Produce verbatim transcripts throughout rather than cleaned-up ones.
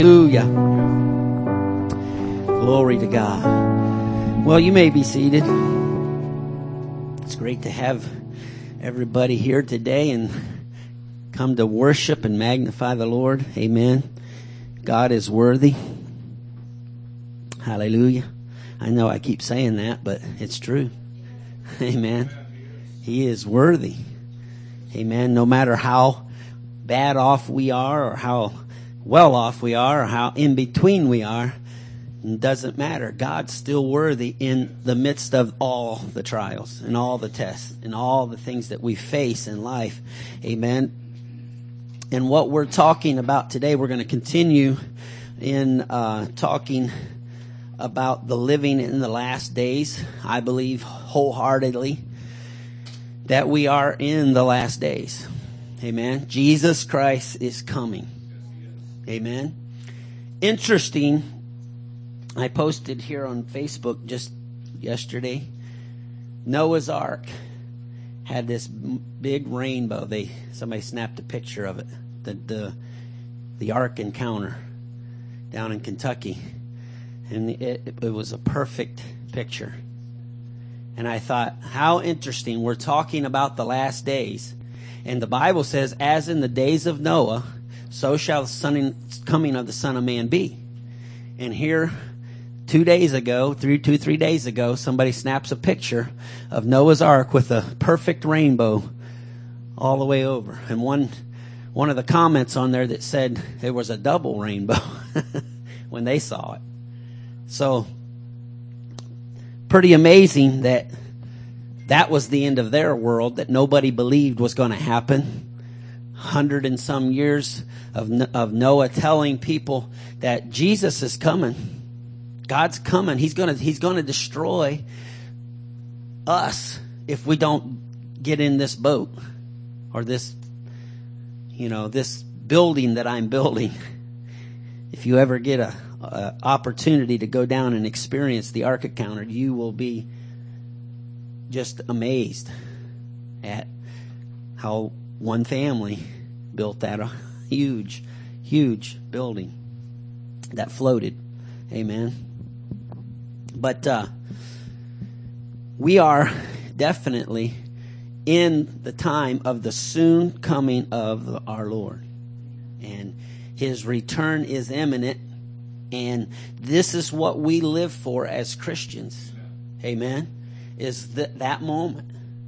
Hallelujah. Glory to God. Well, you may be seated. It's great to have everybody here today and come to worship and magnify the Lord. Amen. God is worthy. Hallelujah. I know I keep saying that, but it's true. Amen. He is worthy. Amen. No matter how bad off we are or how well off we are or how in between we are, it doesn't matter. God's still worthy in the midst of all the trials and all the tests and all the things that we face in life. Amen. And what we're talking about today, we're going to continue in uh, talking about the living in the last days. I believe wholeheartedly that we are in the last days. Amen. Jesus Christ is coming. Amen. Interesting. I posted here on Facebook just yesterday. Noah's Ark had this big rainbow. They somebody snapped a picture of it. The the the Ark encounter down in Kentucky, and it, it was a perfect picture. And I thought, how interesting. We're talking about the last days, and the Bible says, "As in the days of Noah, so shall the son coming of the Son of Man be." And here, two days ago, three, two, three days ago, somebody snaps a picture of Noah's Ark with a perfect rainbow all the way over. And one, one of the comments on there that said there was a double rainbow when they saw it. So, pretty amazing that that was the end of their world, that nobody believed was going to happen. Hundred and some years of of Noah telling people that Jesus is coming. God's coming. He's gonna He's gonna destroy us if we don't get in this boat or this, you know, this building that I'm building. If you ever get a, a opportunity to go down and experience the Ark encounter, you will be just amazed at how one family built that a huge, huge building that floated. Amen. But uh, we are definitely in the time of the soon coming of the, our Lord. And His return is imminent. And this is what we live for as Christians. Amen. Is that, that moment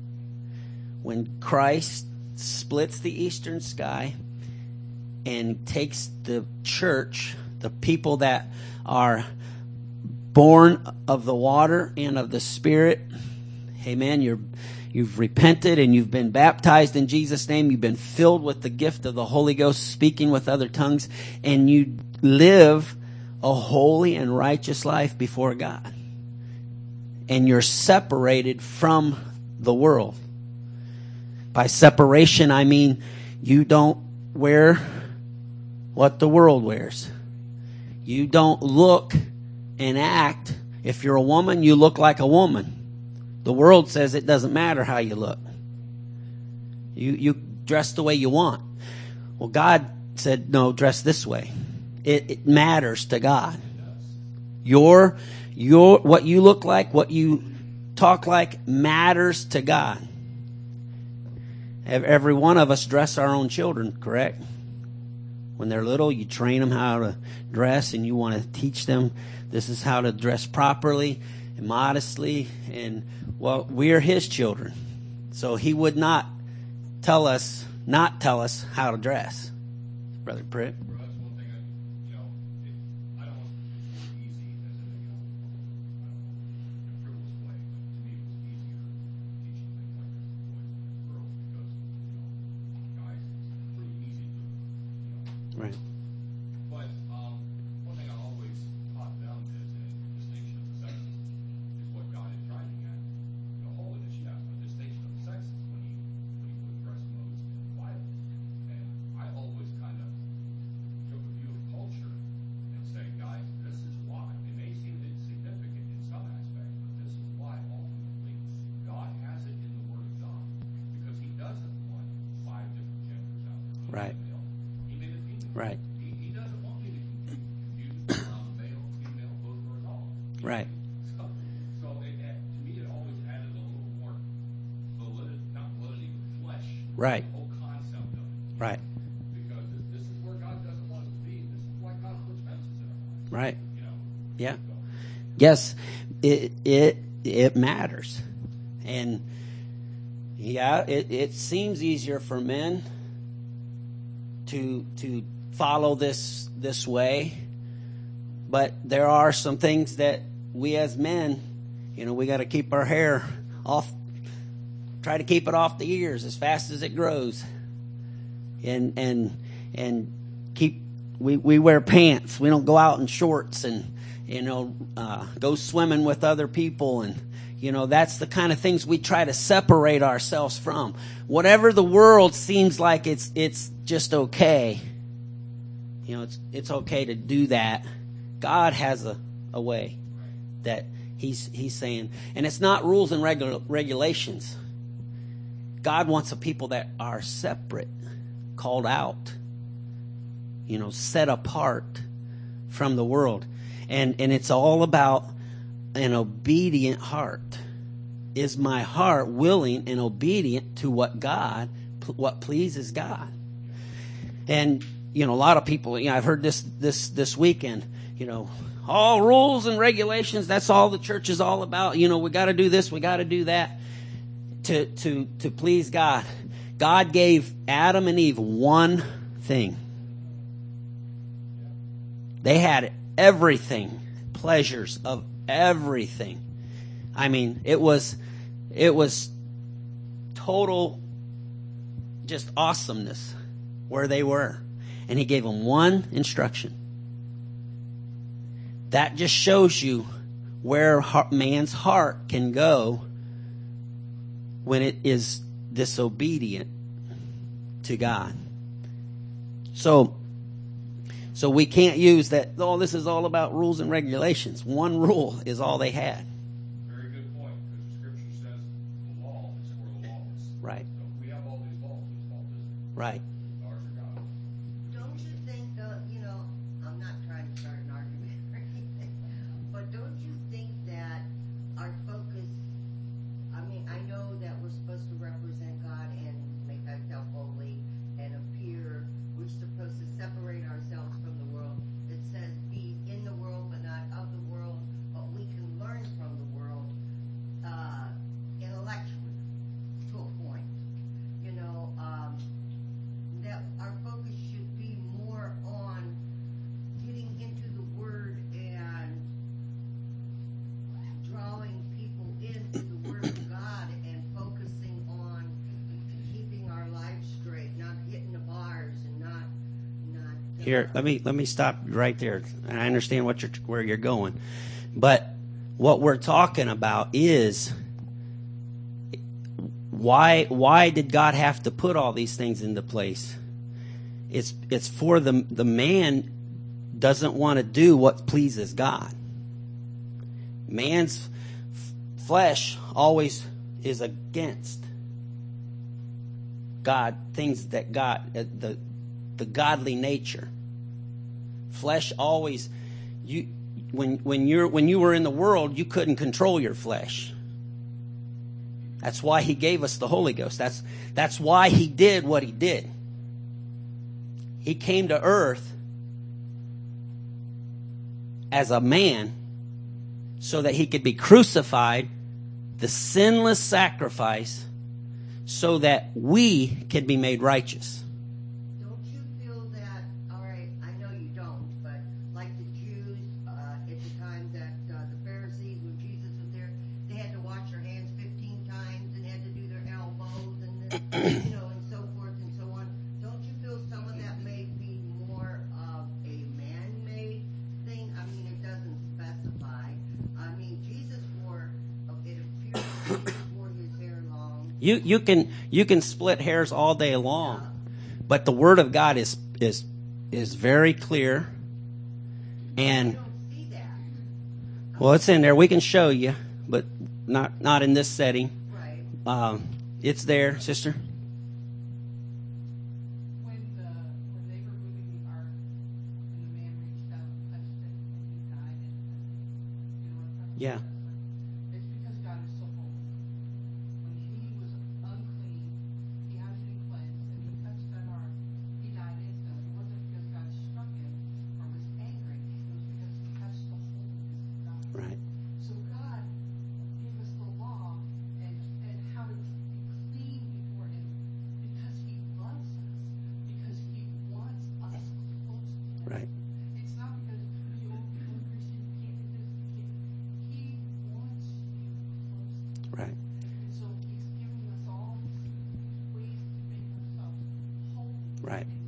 when Christ splits the eastern sky and takes the church, the people that are born of the water and of the Spirit. Amen. You're, you've repented and you've been baptized in Jesus' name. You've been filled with the gift of the Holy Ghost, speaking with other tongues, and you live a holy and righteous life before God. And you're separated from the world. By separation, I mean you don't wear what the world wears. You don't look and act. If you're a woman, you look like a woman. The world says it doesn't matter how you look. You you dress the way you want. Well, God said, no, dress this way. It, it matters to God. Your your what you look like, what you talk like, matters to God. Every one of us dress our own children, correct? When they're little, you train them how to dress, and you want to teach them this is how to dress properly and modestly. And, well, we're His children. So He would not tell us, not tell us how to dress. Brother Pritt? Right. But um, one thing I always taught them is a distinction of the sexes is what God is driving at. The holiness, yes, but distinction of the sexes when He when He put dress codes in the Bible. And I always kind of took a view of culture and say, guys, this is why. It may seem insignificant in some aspects, but this is why ultimately God has it in the Word of God, because He doesn't want five different genders out there. Right. Right. He, he doesn't want me to Right. So, so it, it, to me, it always added a little more validity, not validity, but flesh. Right. The whole concept of it. Right. Because this, this is where God doesn't want us to be. This is why God puts fences in our lives. Right. You know. Yeah. So, Yes, it it it matters, and yeah, it, it seems easier for men to to follow this this way, but there are some things that we as men, you know, we got to keep our hair off, try to keep it off the ears as fast as it grows, and and and keep we we wear pants. We don't go out in shorts and. You know, uh, go swimming with other people. And, you know, that's the kind of things we try to separate ourselves from. Whatever the world seems like it's it's just okay. You know, it's it's okay to do that. God has a, a way that he's he's saying. And it's not rules and regu- regulations. God wants a people that are separate, called out, you know, set apart from the world. And and it's all about an obedient heart. Is my heart willing and obedient to what God, what pleases God? And, you know, a lot of people, you know, I've heard this this this weekend, you know, all rules and regulations, that's all the church is all about. You know, we got to do this, we got to do that to to to please God. God gave Adam and Eve one thing. They had it. Everything, pleasures of everything. I mean, it was, it was total, just awesomeness where they were. And he gave them one instruction. That just shows you where man's heart can go when it is disobedient to God. So, So we can't use that, oh, this is all about rules and regulations. One rule is all they had. Very good point, because the scripture says the law is for the lawless. Right. So if we have all these laws, whose fault is it? Right. Ours or God's? Don't you think, though, you know, I'm not trying to start an argument or anything, but don't you think that our focus, I mean, I know that we're supposed to represent God and make ourselves holy and appear, we're supposed to separate ourselves from the world. It says be in the world but not of the world, but we can learn from the world uh, intellectually to a point. You know, um, that our focus should be more on getting into the Word and drawing people into the Word of God and focusing on keeping our lives straight, not hitting the bars and not not uh, Here, let me let me stop right there. I understand what you're where you're going, but what we're talking about is why why did God have to put all these things into place? It's it's for the the man doesn't want to do what pleases God. Man's f- flesh always is against God, things that God, uh, the the godly nature. Flesh always, you when when you're when you were in the world, you couldn't control your flesh. That's why he gave us the Holy Ghost. That's that's why he did what he did. He came to earth as a man so that he could be crucified, the sinless sacrifice, so that we can be made righteous. Don't you feel that, all right, I know you don't, but like the Jews uh, at the time that uh, the Pharisees, when Jesus was there, they had to wash their hands fifteen times and had to do their elbows and then, you know, and so forth and so on. Don't you feel some of that may be more of a man-made thing? I mean, it doesn't specify. I mean, Jesus wore, it appears Jesus wore his hair long. You you can you can split hairs all day long, but the Word of God is is is very clear. I And don't see that. well, it's in there. We can show you, but not not in this setting. Right. Um, it's there, sister. When the when they were moving the ark and the man reached out and touched it and he died and, and you know what I'm Yeah. It's because God is so holy. When he was unclean, he had to be cleansed, and he touched that ark, he died instantly. It wasn't because God struck him or was angry. It was because he touched the holiness of God. Right. So God gave us the law and, and how to be clean before him because he loves us, because he wants us close to him. Right. It's not because you don't become a Christian, you can't do this, you can't. He wants you close to him. Right. And so he's giving us all these ways to make ourselves holy. Right. And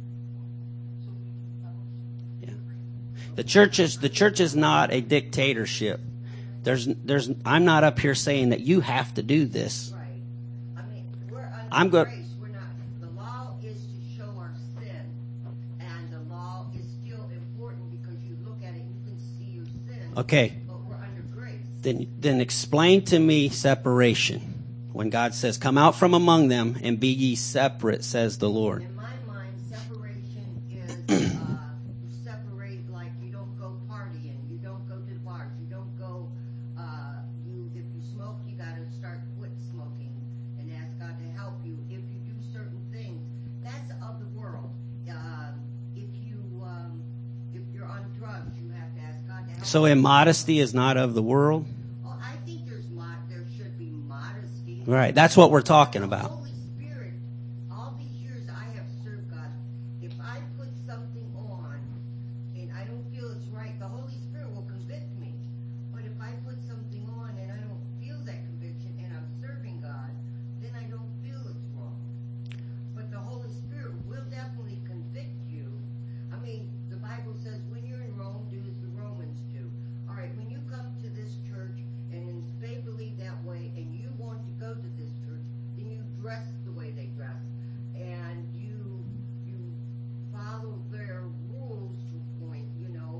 clean so we can fellowship. Yeah. The church is the church is not a dictatorship. There's there's I'm not up here saying that you have to do this. Right. I mean, we're under I'm go- grace. We're not. The law is to show our sin, and the law is still important because you look at it, you can see your sin. Okay. But we're under grace. Then then explain to me separation. When God says, "Come out from among them and be ye separate," says the Lord. In my mind, separation is uh, you separate like you don't go partying, you don't go to bars, you don't go. Uh, you if you smoke, you got to start quit smoking and ask God to help you. If you do certain things, that's of the world. Uh, if you um, if you're on drugs, you have to ask God to help. So you. immodesty is not of the world. Well, I think there's mod- there should be modesty. Right. That's what we're talking The about. Holy Spirit, all these years I have served God, if I put something on and I don't feel it's right, the Holy Spirit will convict me. But if I put something on and I don't feel that conviction and I'm serving God, then I don't feel it's wrong. But the Holy Spirit will definitely convict you. I mean, the Bible says when you're in Rome, do as the Romans do. All right, when you come to this church and they believe that way and you want to go to this church, then you dress the way they dress. And you you follow their rules to a point, you know.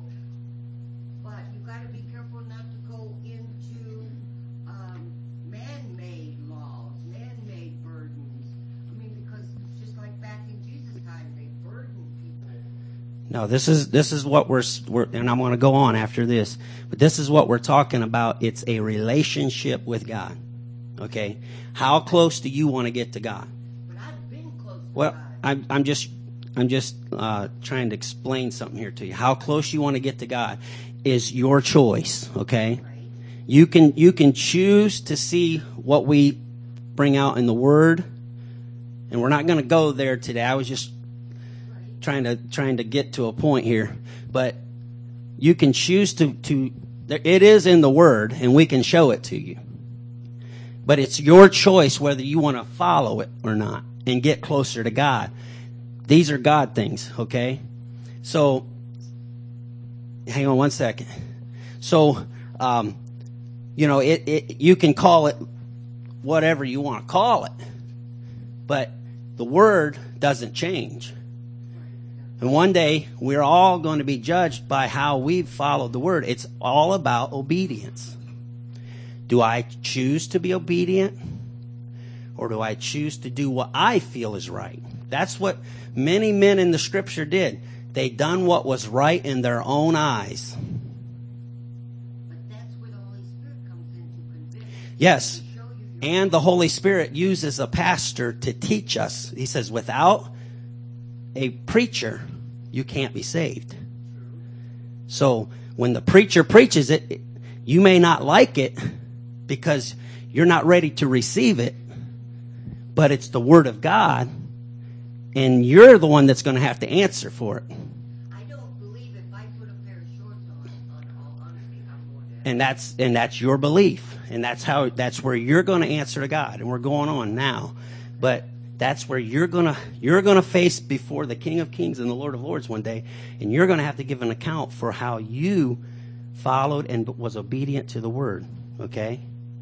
But you got to be careful not to go into um, man-made laws, man-made burdens. I mean, because it's just like back in Jesus' time, they burdened people. No, this is this is what we're, we're and I'm going to go on after this. But this is what we're talking about. It's a relationship with God. Okay? How close do you want to get to God? But I've been close to Well, God. I'm I'm just I'm just uh, trying to explain something here to you. How close you want to get to God is your choice. Okay? Right? You can you can choose to see what we bring out in the Word, and we're not going to go there today. I was just Right? trying to trying to get to a point here, but you can choose to to. It is in the Word, and we can show it to you. But it's your choice whether you want to follow it or not and get closer to God. These are God things, okay? So, hang on one second. So, um, you know, it, it you can call it whatever you want to call it, but the Word doesn't change. And one day, we're all going to be judged by how we've followed the Word. It's all about obedience. Do I choose to be obedient? Or do I choose to do what I feel is right? That's what many men in the Scripture did. They done what was right in their own eyes. But that's where the Holy Spirit comes in to convict. Yes. To show you your And the Holy Spirit uses a pastor to teach us. He says, without a preacher, you can't be saved. So when the preacher preaches it, you may not like it because you're not ready to receive it, but it's the Word of God, and you're the one that's going to have to answer for it. I don't believe if I put a pair of shorts on, on all honesty, I'm going to And that's and that's your belief, and that's how that's where you're going to answer to God. And we're going on now, but that's where you're gonna you're gonna face before the King of Kings and the Lord of Lords one day, and you're going to have to give an account for how you followed and was obedient to the Word. Okay.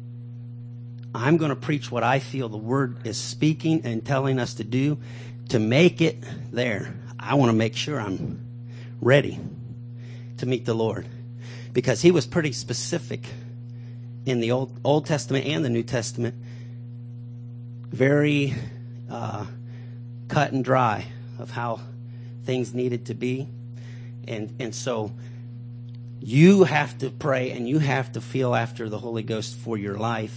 I'm going to preach what I feel the Word is speaking and telling us to do to make it there. I want to make sure I'm ready to meet the Lord, because He was pretty specific in the Old Old Testament and the New Testament. Very uh, cut and dry of how things needed to be, and and so You have to pray and you have to feel after the Holy Ghost for your life.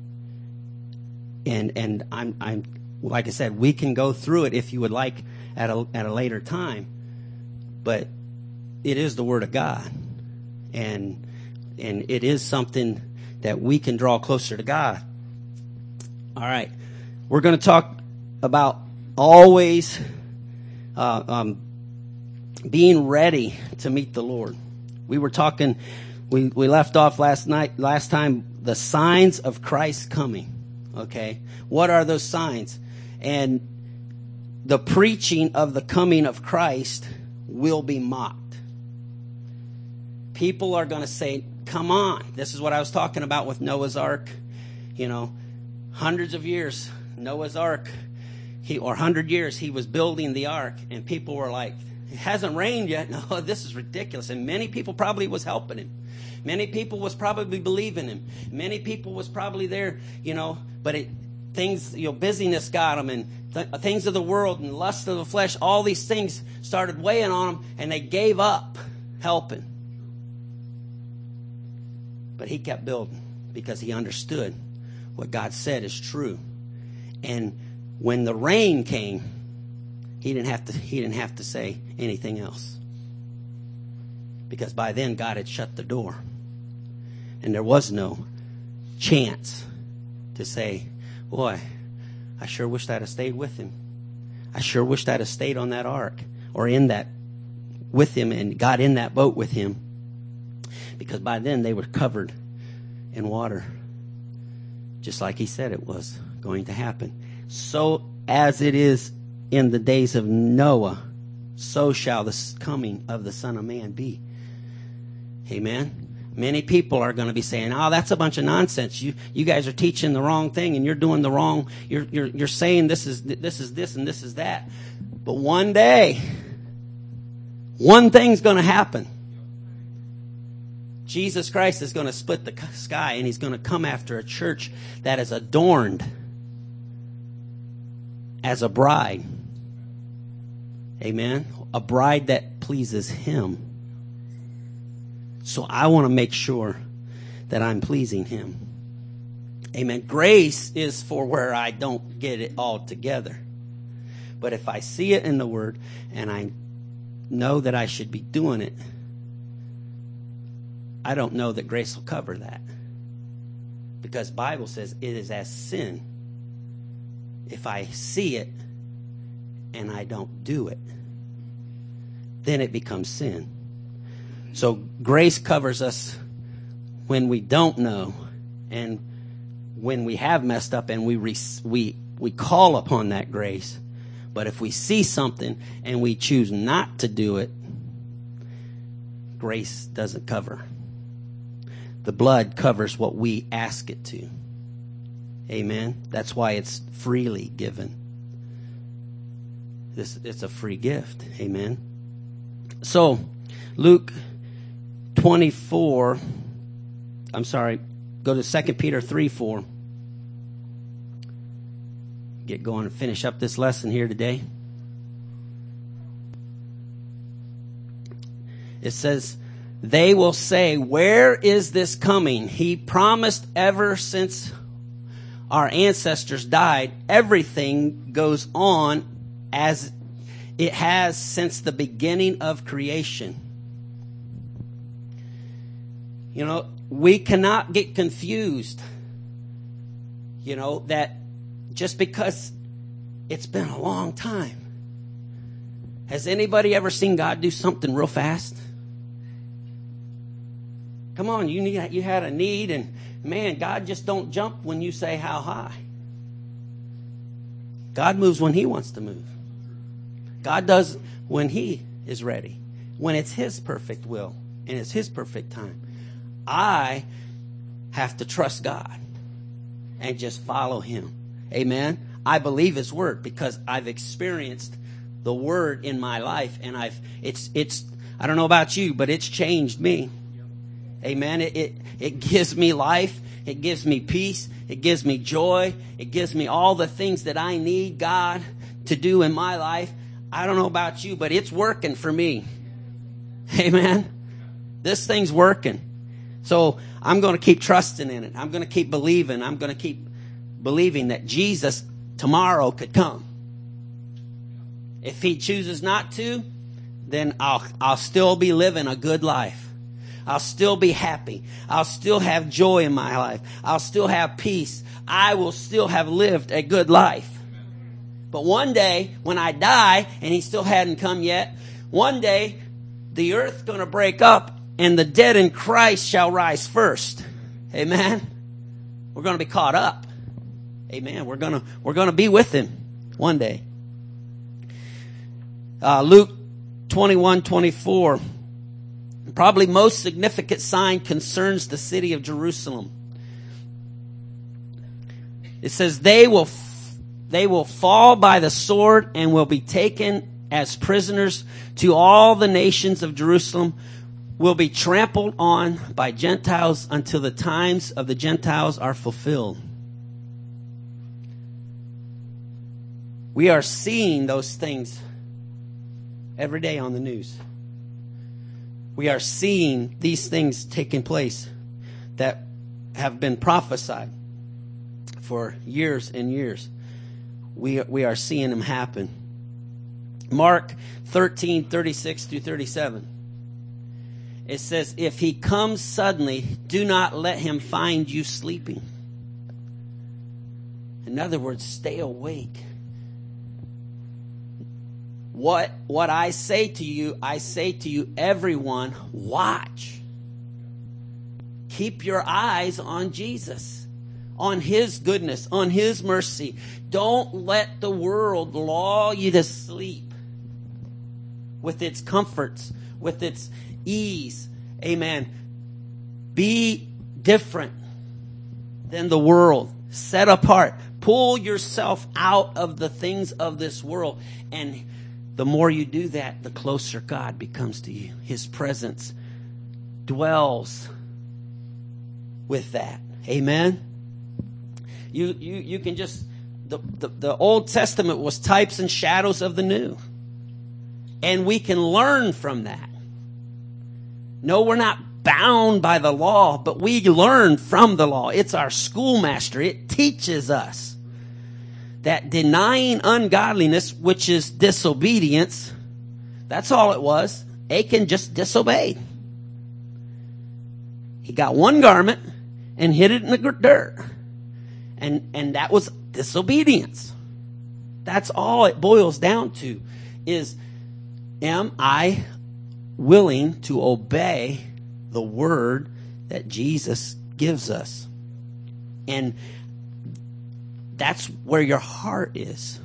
And and I'm I'm like I said, we can go through it if you would like at a at a later time. But it is the Word of God. And and it is something that we can draw closer to God. All right. We're going to talk about always uh, um, being ready to meet the Lord. We were talking, we, we left off last night, last time, the signs of Christ coming. Okay. What are those signs? And the preaching of the coming of Christ will be mocked. People are going to say, come on. This is what I was talking about with Noah's Ark. You know, hundreds of years, Noah's Ark, he, or hundred years, he was building the ark, and people were like, it hasn't rained yet. No, this is ridiculous. And many people probably was helping him. Many people was probably believing him. Many people was probably there, you know, but it, things, you know, busyness got them, and th- things of the world and lust of the flesh, all these things started weighing on them, and they gave up helping. But he kept building because he understood what God said is true. And when the rain came, he didn't have to, he didn't have to say anything else. Because by then God had shut the door. And there was no chance to say, boy, I sure wish I'd have stayed with him. I sure wished I'd have stayed on that ark or in that with him and got in that boat with him. Because by then they were covered in water. Just like he said it was going to happen. So as it is in the days of Noah, so shall the coming of the Son of Man be. Amen. Many people are going to be saying, oh, that's a bunch of nonsense. You you guys are teaching the wrong thing and you're doing the wrong, you're you're you're saying this is this is this and this is that. But one day, one thing's going to happen. Jesus Christ is going to split the sky, and he's going to come after a church that is adorned as a bride. Amen. A bride that pleases him. So I want to make sure that I'm pleasing him. Amen. Grace is for where I don't get it all together. But if I see it in the Word and I know that I should be doing it, I don't know that grace will cover that. Because the Bible says it is as sin if I see it and I don't do it. Then it becomes sin. So grace covers us when we don't know and when we have messed up, and we re- we we call upon that grace. But if we see something and we choose not to do it, grace doesn't cover. The blood covers what we ask it to. Amen. That's why it's freely given. This it's a free gift. Amen. So, Luke twenty-four, I'm sorry, go to Second Peter three four. Get going and finish up this lesson here today. It says, they will say, where is this coming? He promised ever since our ancestors died. Everything goes on as it has since the beginning of creation. You know, we cannot get confused, you know, that just because it's been a long time. Has anybody ever seen God do something real fast? Come on, you need, you had a need, and man, God just don't jump when you say how high. God moves when he wants to move. God does when he is ready, when it's his perfect will and it's his perfect time. I have to trust God and just follow him. Amen. I believe his word because I've experienced the word in my life, and I've it's it's I don't know about you, but it's changed me. Amen. It, it it gives me life. It gives me peace. It gives me joy. It gives me all the things that I need God to do in my life. I don't know about you, but it's working for me. Amen. This thing's working. So I'm going to keep trusting in it. I'm going to keep believing. I'm going to keep believing that Jesus tomorrow could come. If he chooses not to, then I'll, I'll still be living a good life. I'll still be happy. I'll still have joy in my life. I'll still have peace. I will still have lived a good life. But one day, when I die, and he still hadn't come yet, one day, the earth's going to break up, and the dead in Christ shall rise first. Amen. We're going to be caught up. Amen. We're going to, we're going to be with him one day. Uh, Luke twenty-one twenty-four. Probably most significant sign concerns the city of Jerusalem. It says, they will, they will fall by the sword and will be taken as prisoners to all the nations of Jerusalem, will be trampled on by Gentiles until the times of the Gentiles are fulfilled. We are seeing those things every day on the news. We are seeing these things taking place that have been prophesied for years and years. We, we are seeing them happen. Mark thirteen thirty-six through thirty-seven. It says, if he comes suddenly, do not let him find you sleeping. In other words, stay awake. What, what I say to you, I say to you, everyone, watch. Keep your eyes on Jesus, on his goodness, on his mercy. Don't let the world lull you to sleep with its comforts, with its ease. Amen. Be different than the world. Set apart. Pull yourself out of the things of this world. And the more you do that, the closer God becomes to you. His presence dwells with that. Amen. You you you can just the, the, the Old Testament was types and shadows of the New. And we can learn from that. No, we're not bound by the law, but we learn from the law. It's our schoolmaster. It teaches us that denying ungodliness, which is disobedience, that's all it was. Achan just disobeyed. He got one garment and hid it in the dirt. And, and that was disobedience. That's all it boils down to is, am I willing to obey the word that Jesus gives us? And that's where your heart is.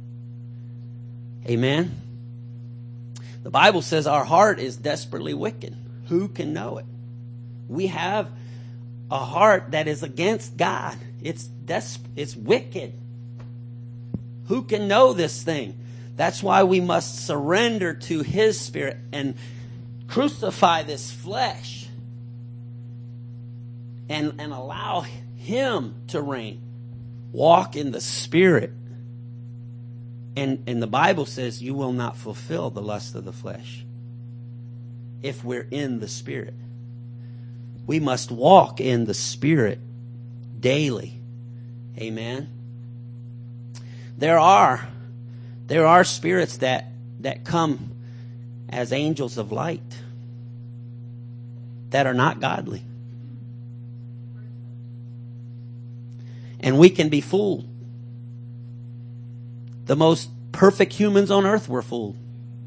Amen. The Bible says our heart is desperately wicked. Who can know it? We have a heart that is against God. It's des- it's wicked. Who can know this thing? That's why we must surrender to his Spirit and crucify this flesh and, and allow him to reign. Walk in the Spirit. And, and the Bible says you will not fulfill the lust of the flesh if we're in the Spirit. We must walk in the Spirit daily. Amen. There are there are spirits that, that come as angels of light that are not godly. And we can be fooled. The most perfect humans on earth were fooled.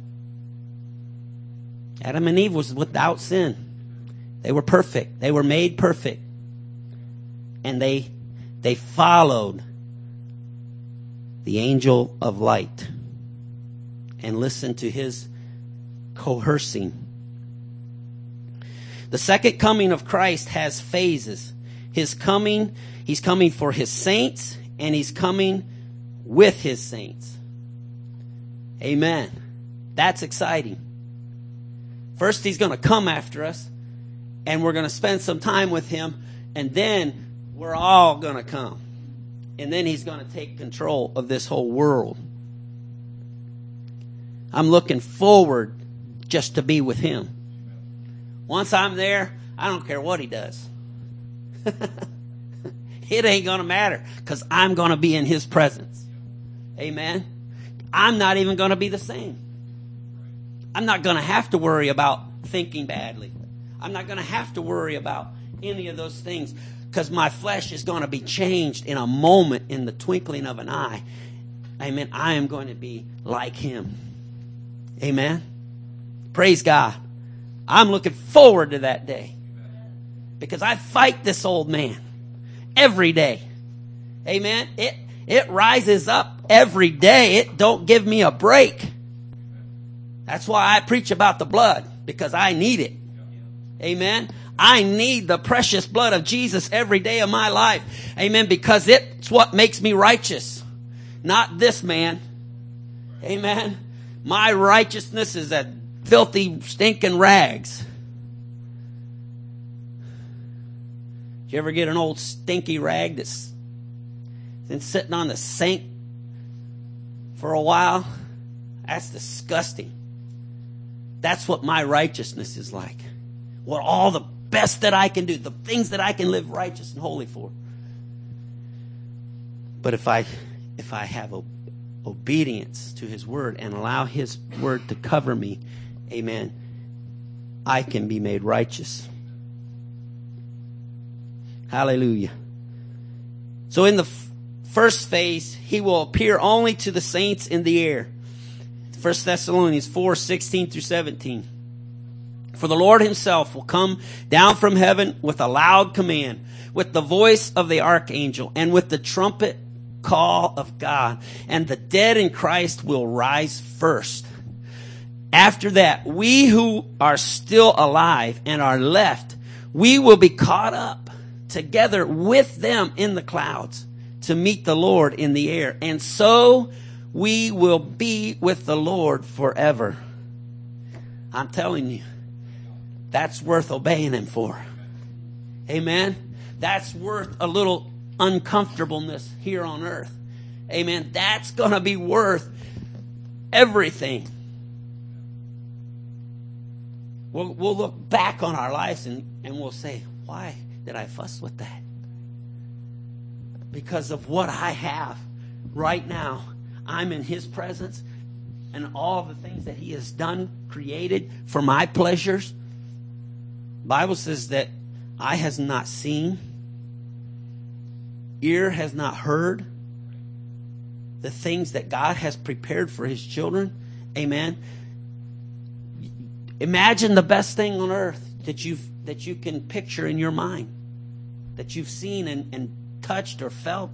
Adam and Eve was without sin. They were perfect. They were made perfect. And they they followed the angel of light and listened to his coercing. The second coming of Christ has phases. His coming, he's coming for his saints, and he's coming with his saints. Amen. That's exciting. First, he's going to come after us, and we're going to spend some time with him, and then we're all going to come. And then he's going to take control of this whole world. I'm looking forward just to be with him. Once I'm there, I don't care what he does. It ain't going to matter because I'm going to be in his presence. Amen. I'm not even going to be the same. I'm not going to have to worry about thinking badly. I'm not going to have to worry about any of those things because my flesh is going to be changed in a moment, in the twinkling of an eye. Amen. I am going to be like him. Amen. Praise God. I'm looking forward to that day because I fight this old man every day. Amen. It it rises up every day. It don't give me a break. That's why I preach about the blood, because I need it. Amen. I need the precious blood of Jesus every day of my life. Amen. Because it's what makes me righteous. Not this man. Amen. My righteousness is a filthy, stinking rags. Did you ever get an old stinky rag that's been sitting on the sink for a while? That's disgusting. That's what my righteousness is like. What all the best that I can do, the things that I can live righteous and holy for. But if I if I have o- obedience to his word and allow his word to cover me, amen, I can be made righteous. Hallelujah. So in the f- first phase, he will appear only to the saints in the air. First Thessalonians four, sixteen through seventeen. For the Lord himself will come down from heaven with a loud command, with the voice of the archangel, and with the trumpet call of God. And the dead in Christ will rise first. After that, we who are still alive and are left, we will be caught up together with them in the clouds to meet the Lord in the air. And so we will be with the Lord forever. I'm telling you, that's worth obeying him for. Amen. That's worth a little uncomfortableness here on earth. Amen. That's going to be worth everything. We'll, we'll look back on our lives and, and we'll say, why did I fuss with that? Because of what I have right now. I'm in his presence, and all the things that he has done, created for my pleasures. Bible says that eye has not seen, ear has not heard the things that God has prepared for his children. Amen. Imagine the best thing on earth that you've that you can picture in your mind, that you've seen and, and touched or felt.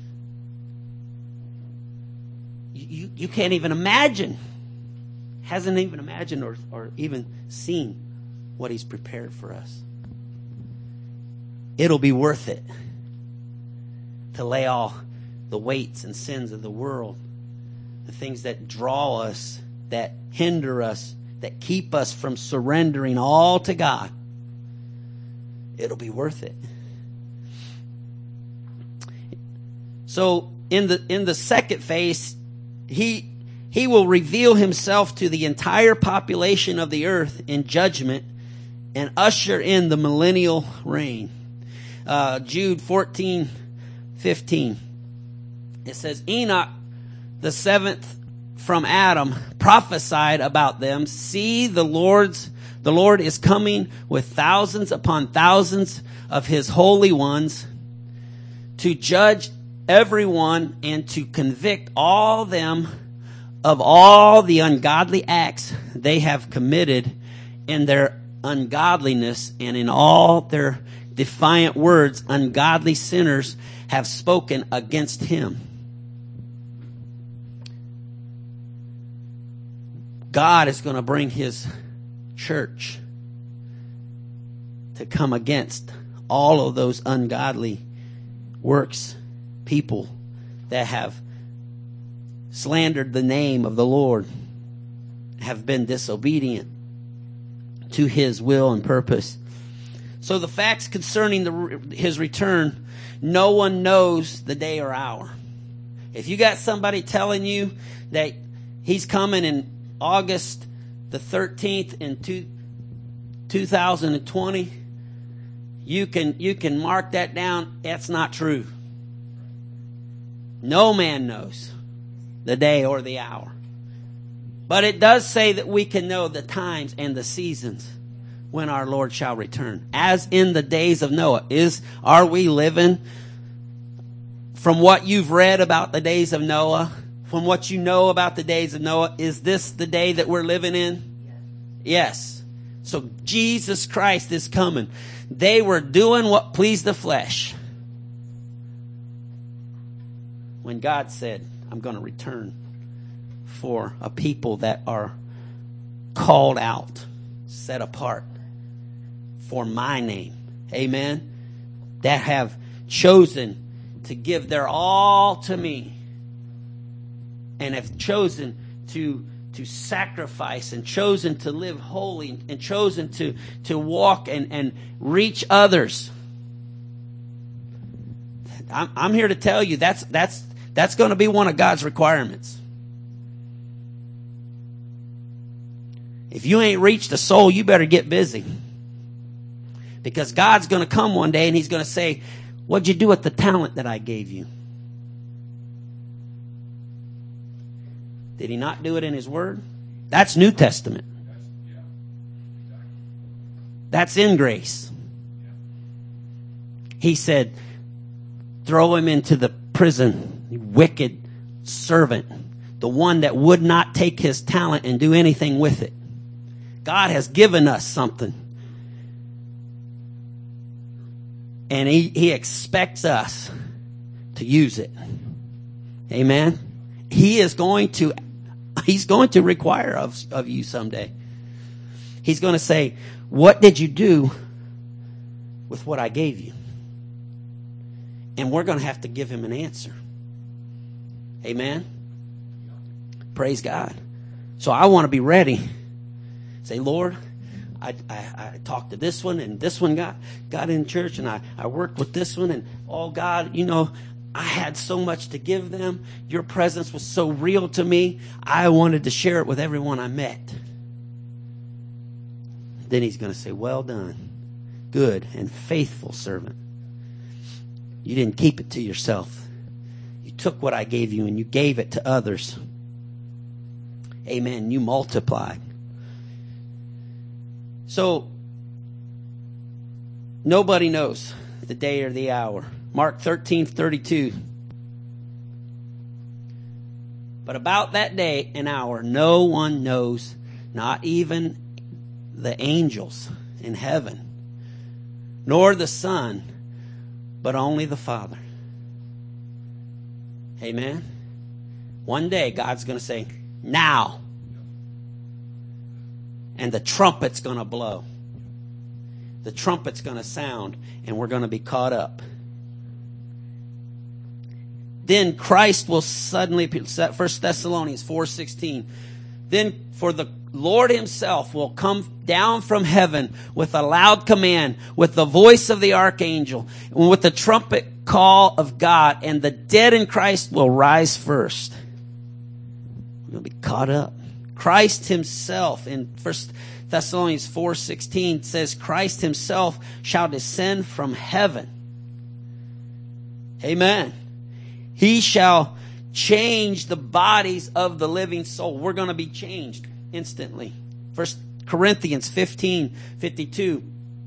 You, you can't even imagine, hasn't even imagined or, or even seen what he's prepared for us. It'll be worth it to lay all the weights and sins of the world, the things that draw us, that hinder us, that keep us from surrendering all to God. It'll be worth it. So in the in the second phase, He he will reveal himself to the entire population of the earth in judgment and usher in the millennial reign. Uh, Jude fourteen fifteen. It says, Enoch, the seventh from Adam, prophesied about them. See, the Lord's the Lord is coming with thousands upon thousands of his holy ones to judge everyone and to convict all them of all the ungodly acts they have committed in their ungodliness, and in all their defiant words ungodly sinners have spoken against him. God is going to bring his church to come against all of those ungodly works, people that have slandered the name of the Lord, have been disobedient to his will and purpose. So the facts concerning the, his return, no one knows the day or hour. If you got somebody telling you that he's coming in August the thirteenth in two, two thousand twenty, you can, you can mark that down. That's not true. No man knows the day or the hour. But it does say that we can know the times and the seasons when our Lord shall return. As in the days of Noah. Is, are we living from what you've read about the days of Noah? From what you know about the days of Noah? Is this the day that we're living in? Yes. So Jesus Christ is coming. They were doing what pleased the flesh. When God said, I'm going to return for a people that are called out, set apart for my name. Amen. That have chosen to give their all to me and have chosen to to sacrifice and chosen to live holy and chosen to, to walk and, and reach others. I'm, I'm here to tell you that's that's that's going to be one of God's requirements. If you ain't reached a soul, you better get busy. Because God's going to come one day and He's going to say, what'd you do with the talent that I gave you? Did He not do it in His Word? That's New Testament. That's in grace. He said, throw him into the prison, you wicked servant, the one that would not take his talent and do anything with it. God has given us something. And he, he expects us to use it. Amen. He is going to, he's going to require of, of you someday. He's going to say, what did you do with what I gave you? And we're going to have to give him an answer. Amen. Praise God. So I want to be ready. Say, Lord, I, I, I talked to this one and this one got, got in church and I, I worked with this one and oh God, you know, I had so much to give them. Your presence was so real to me. I wanted to share it with everyone I met. Then he's going to say, well done, good and faithful servant. You didn't keep it to yourself. You took what I gave you and you gave it to others. Amen. You multiplied. So, nobody knows the day or the hour. Mark thirteen thirty-two. But about that day and hour, no one knows, not even the angels in heaven, nor the Son, but only the Father. Amen. One day God's going to say, now. And the trumpet's going to blow. The trumpet's going to sound and we're going to be caught up. Then Christ will suddenly, First Thessalonians four sixteen. Then for the Lord himself will come down from heaven with a loud command, with the voice of the archangel, and with the trumpet call of God, and the dead in Christ will rise first. We're going to be caught up. Christ himself in First Thessalonians four sixteen says, Christ himself shall descend from heaven. Amen. He shall change the bodies of the living soul. We're going to be changed instantly. First Corinthians fifteen fifty-two.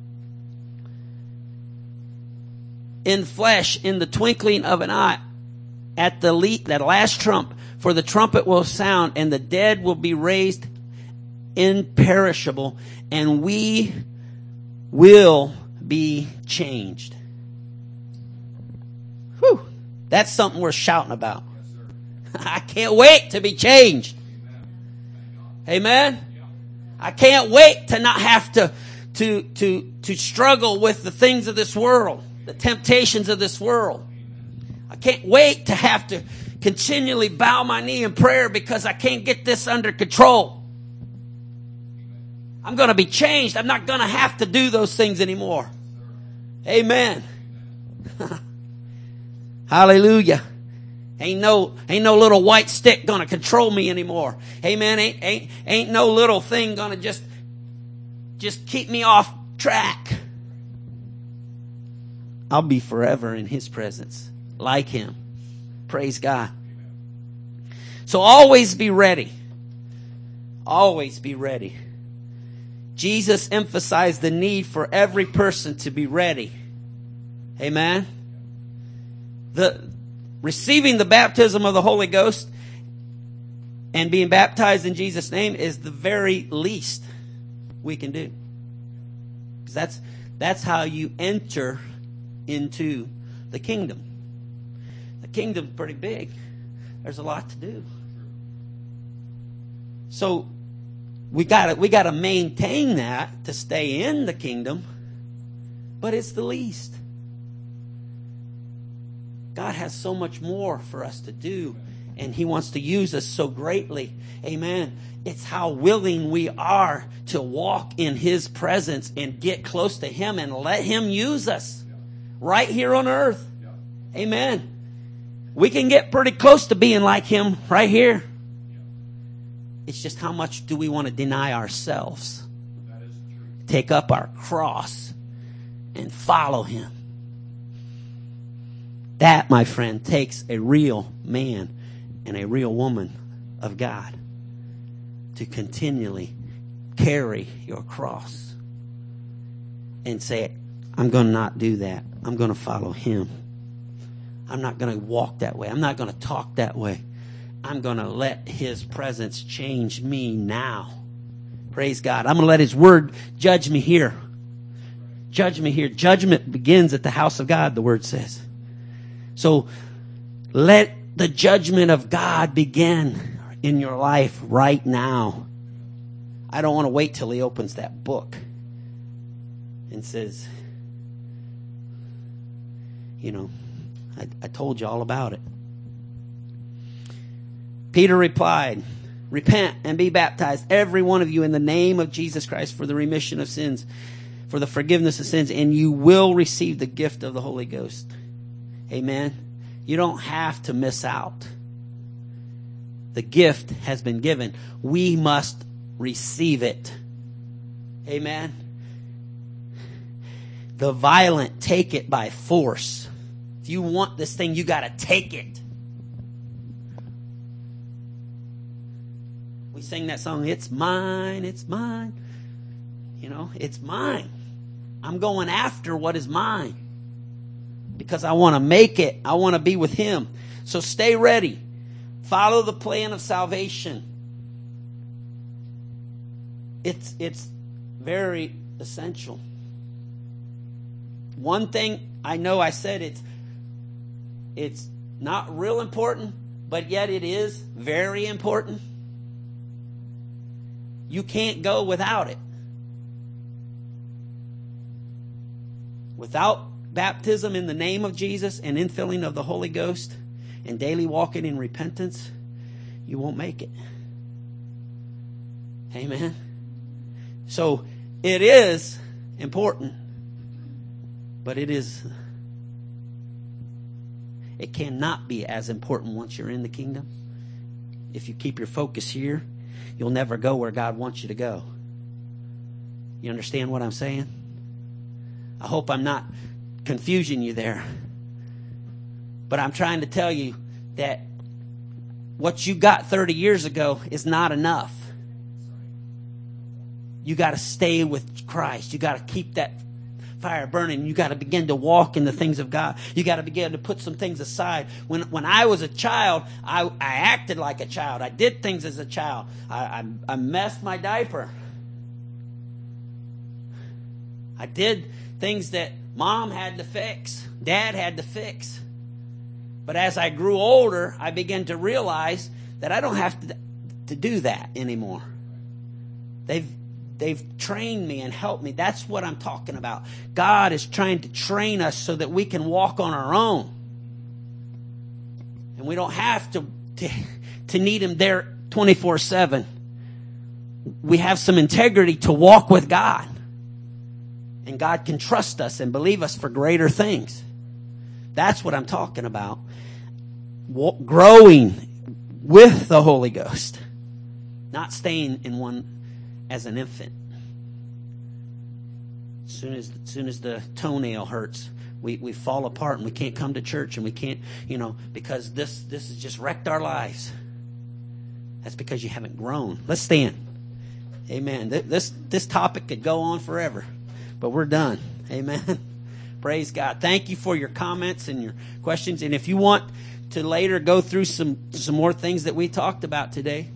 In flesh, in the twinkling of an eye, at the le- that last trump, for the trumpet will sound, and the dead will be raised imperishable, and we will be changed. Whew. That's something worth shouting about. I can't wait to be changed. Amen. I can't wait to not have to, to, to, to struggle with the things of this world, the temptations of this world. I can't wait to have to continually bow my knee in prayer because I can't get this under control. I'm going to be changed. I'm not going to have to do those things anymore. Amen. Hallelujah. Ain't no, ain't no little white stick gonna control me anymore. Amen. Ain't, ain't, ain't no little thing gonna just just keep me off track, I'll be forever in His presence, like Him. Praise God. So always be ready. Always be ready. Jesus emphasized the need for every person to be ready. Amen. The receiving the baptism of the Holy Ghost and being baptized in Jesus' name is the very least we can do. Because that's that's how you enter into the kingdom. The kingdom's pretty big. There's a lot to do. So we got to we got to maintain that to stay in the kingdom, but it's the least. God has so much more for us to do, and He wants to use us so greatly. Amen. It's how willing we are to walk in His presence and get close to Him and let Him use us right here on earth. Amen. We can get pretty close to being like Him right here. It's just how much do we want to deny ourselves, take up our cross, and follow Him. That, my friend, takes a real man and a real woman of God to continually carry your cross and say, I'm going to not do that. I'm going to follow Him. I'm not going to walk that way. I'm not going to talk that way. I'm going to let His presence change me now. Praise God. I'm going to let His word judge me here. Judge me here. Judgment begins at the house of God, the word says. So let the judgment of God begin in your life right now. I don't want to wait till He opens that book and says, you know, I, I told you all about it. Peter replied, repent and be baptized, every one of you, in the name of Jesus Christ for the remission of sins, for the forgiveness of sins, and you will receive the gift of the Holy Ghost. Amen. You don't have to miss out. The gift has been given. We must receive it. Amen. The violent take it by force. If you want this thing, you got to take it. We sing that song, it's mine, it's mine. You know, it's mine. I'm going after what is mine because I want to make it. I want to be with Him. So stay ready. Follow the plan of salvation. It's, it's very essential. One thing I know I said it's, it's not real important, but yet it is very important. You can't go without it. Without baptism in the name of Jesus and infilling of the Holy Ghost and daily walking in repentance, you won't make it. Amen. So it is important, but it is, it cannot be as important once you're in the kingdom. If you keep your focus here, you'll never go where God wants you to go. You understand what I'm saying? I hope I'm not confusing you there. But I'm trying to tell you that what you got thirty years ago is not enough. You got to stay with Christ. You got to keep that fire burning. You got to begin to walk in the things of God. You got to begin to put some things aside. When when I was a child, I, I acted like a child. I did things as a child. I, I, I messed my diaper. I did things that Mom had to fix. Dad had to fix. But as I grew older, I began to realize that I don't have to, to do that anymore. They've They've trained me and helped me. That's what I'm talking about. God is trying to train us so that we can walk on our own. And we don't have to, to, to need Him there twenty-four seven. We have some integrity to walk with God. And God can trust us and believe us for greater things. That's what I'm talking about. Growing with the Holy Ghost. Not staying in one as an infant. As soon as, as soon as the toenail hurts, we, we fall apart and we can't come to church and we can't, you know, because this, this has just wrecked our lives. That's because you haven't grown. Let's stand. Amen. This, this topic could go on forever, but we're done. Amen. Praise God. Thank you for your comments and your questions. And if you want to later go through some, some more things that we talked about today,